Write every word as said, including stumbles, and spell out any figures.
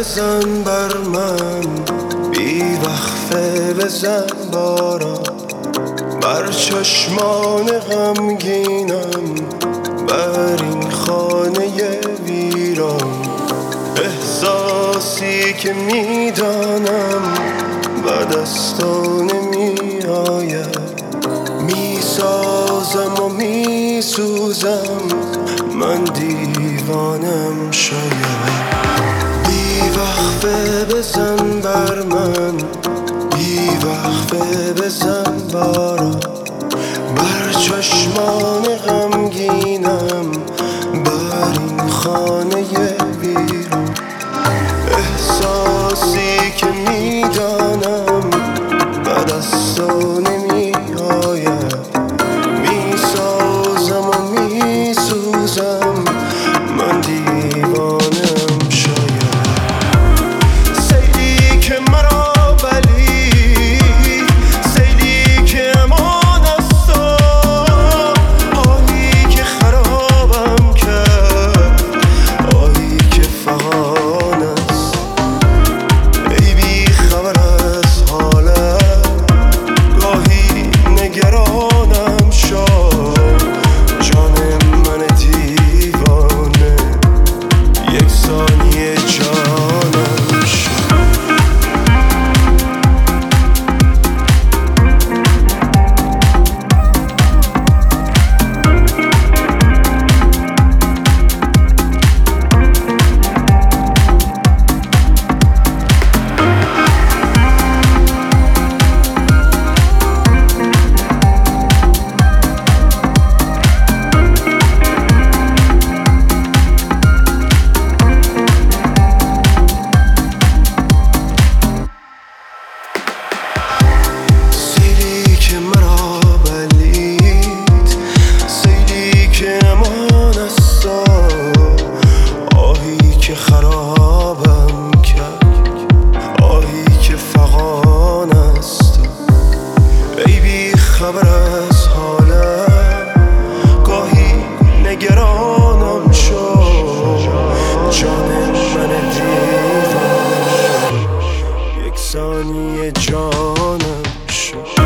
بزن بر من، بی وقفه بزن باران بر چشمان غمگینم، بر این خانه ویران. احساسی که میدانم بعد از تو نمی آید، میسازم و میسوزم، من دیوانم شاید. بی وقفه بزن بر من، بی وقفه بزن باران بر چشمان غمگینم، بر این خانه ویران. احساسی که میدانم بعد از تو نمی آید، میسازم و میسوزم، من دیوانم شاید. سیلی که مرا بلید، سیلی که امان است تو، آهی که خرابم کرد، آهی که فغان است. ای بی خبر از حالم، گاهی نگرانم شد، جان من دیوانه یک ثانیه جانم شد. خرابم کرد، آهی که فغان است. ای بی خبر از حالم، گاهی نگرانم شد، جان من دیوانه یک ثانیه جانم شد.